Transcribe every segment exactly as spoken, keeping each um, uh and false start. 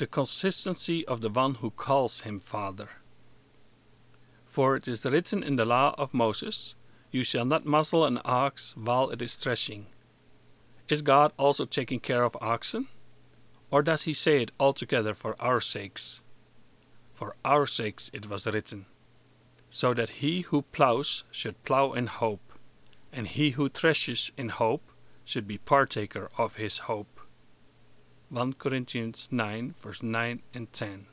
the consistency of the one who calls him Father. For it is written in the law of Moses, "You shall not muzzle an ox while it is threshing." Is God also taking care of oxen? Or does he say it altogether for our sakes? For our sakes it was written, so that he who ploughs should plough in hope, and he who threshes in hope should be partaker of his hope. First Corinthians nine, verse nine and ten.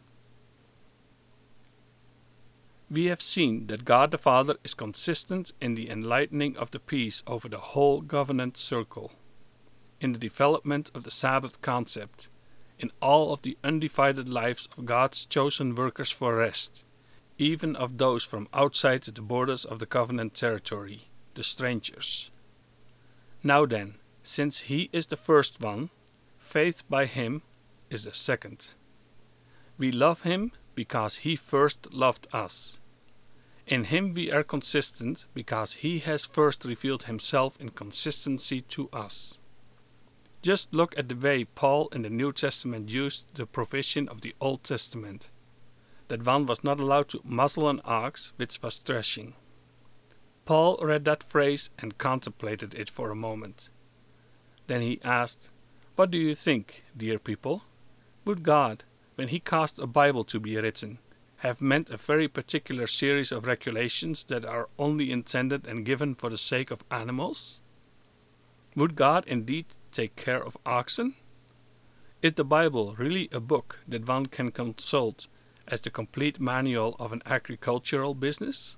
We have seen that God the Father is consistent in the enlightening of the peace over the whole covenant circle, in the development of the Sabbath concept, in all of the undivided lives of God's chosen workers for rest, even of those from outside the borders of the covenant territory, the strangers. Now then, since he is the first one, faith by him is the second. We love him because he first loved us. In him we are consistent because he has first revealed himself in consistency to us. Just look at the way Paul in the New Testament used the provision of the Old Testament, that one was not allowed to muzzle an ox which was threshing. Paul read that phrase and contemplated it for a moment. Then he asked, "What do you think, dear people? Would God, when he caused a Bible to be written, have meant a very particular series of regulations that are only intended and given for the sake of animals? Would God indeed take care of oxen? Is the Bible really a book that one can consult as the complete manual of an agricultural business?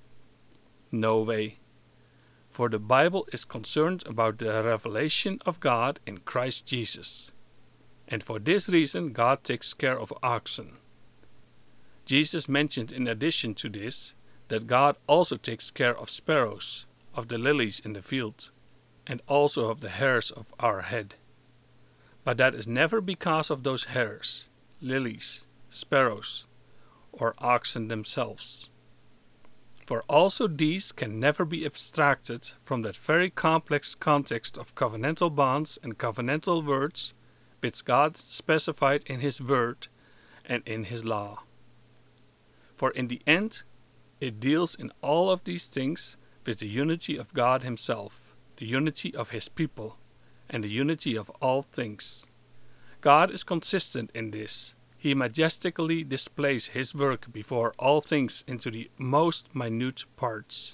No way. For the Bible is concerned about the revelation of God in Christ Jesus. And for this reason God takes care of oxen. Jesus mentioned in addition to this that God also takes care of sparrows, of the lilies in the field, and also of the hairs of our head. But that is never because of those hairs, lilies, sparrows, or oxen themselves. For also these can never be abstracted from that very complex context of covenantal bonds and covenantal words which God specified in his word and in his law. For in the end, it deals in all of these things with the unity of God himself, the unity of his people, and the unity of all things. God is consistent in this. He majestically displays his work before all things into the most minute parts.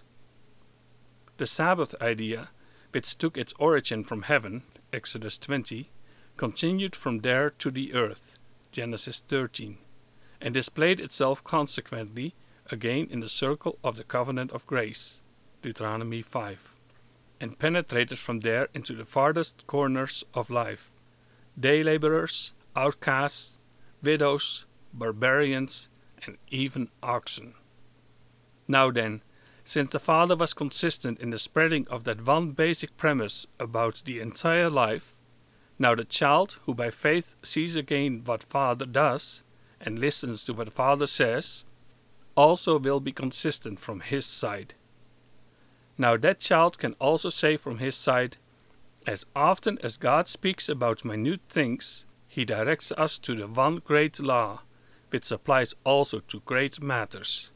The Sabbath idea, which took its origin from heaven, Exodus twenty, continued from there to the earth, Genesis thirteen, and displayed itself consequently again in the circle of the covenant of grace, Deuteronomy five, and penetrated from there into the farthest corners of life, day laborers, outcasts, widows, barbarians, and even oxen. Now then, since the Father was consistent in the spreading of that one basic premise about the entire life, now the child who by faith sees again what Father does and listens to what Father says, also will be consistent from his side. Now that child can also say from his side, as often as God speaks about minute things, he directs us to the one great law, which applies also to great matters.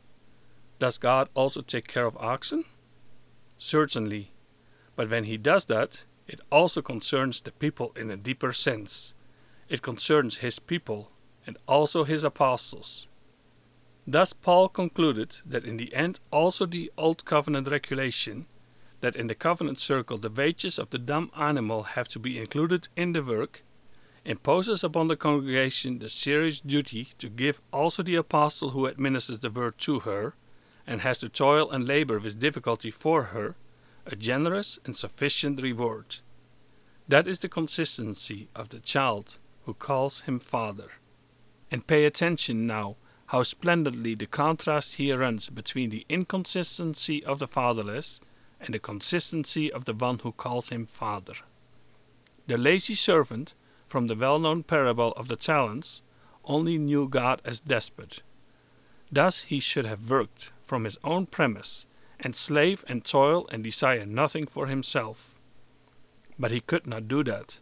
Does God also take care of oxen? Certainly, but when he does that, it also concerns the people in a deeper sense. It concerns his people and also his apostles. Thus Paul concluded that in the end also the Old Covenant regulation, that in the covenant circle the wages of the dumb animal have to be included in the work, imposes upon the congregation the serious duty to give also the apostle who administers the word to her, and has to toil and labor with difficulty for her, a generous and sufficient reward. That is the consistency of the child who calls him Father. And pay attention now how splendidly the contrast here runs between the inconsistency of the fatherless and the consistency of the one who calls him Father. The lazy servant, from the well-known parable of the talents, only knew God as despot. Thus he should have worked from his own premise, and slave and toil and desire nothing for himself. But he could not do that,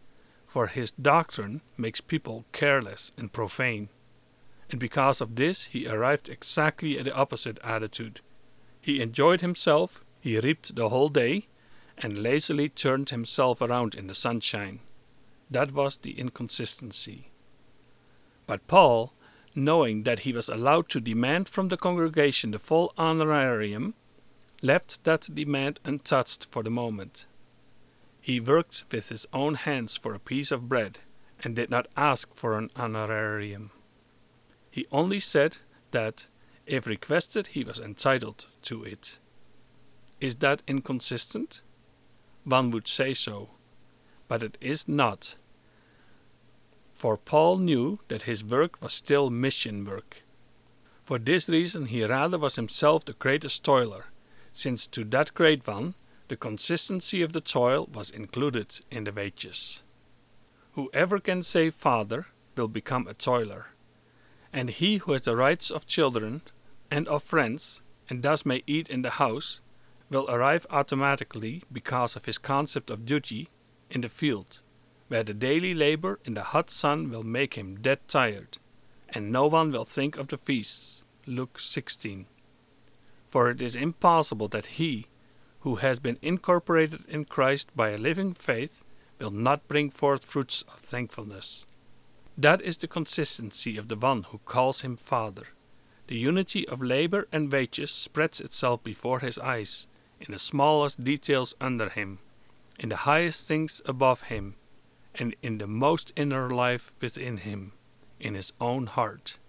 for his doctrine makes people careless and profane. And because of this, he arrived exactly at the opposite attitude. He enjoyed himself, he reaped the whole day, and lazily turned himself around in the sunshine. That was the inconsistency. But Paul, knowing that he was allowed to demand from the congregation the full honorarium, left that demand untouched for the moment. He worked with his own hands for a piece of bread, and did not ask for an honorarium. He only said that, if requested, he was entitled to it. Is that inconsistent? One would say so, but it is not. For Paul knew that his work was still mission work. For this reason he rather was himself the greatest toiler, since to that great one the consistency of the toil was included in the wages. Whoever can say Father will become a toiler, and he who has the rights of children and of friends, and thus may eat in the house, will arrive automatically, because of his concept of duty, in the field, where the daily labor in the hot sun will make him dead tired, and no one will think of the feasts. Luke sixteen. For it is impossible that he, who has been incorporated in Christ by a living faith, will not bring forth fruits of thankfulness. That is the consistency of the one who calls him Father. The unity of labor and wages spreads itself before his eyes, in the smallest details under him, in the highest things above him, and in the most inner life within him, in his own heart.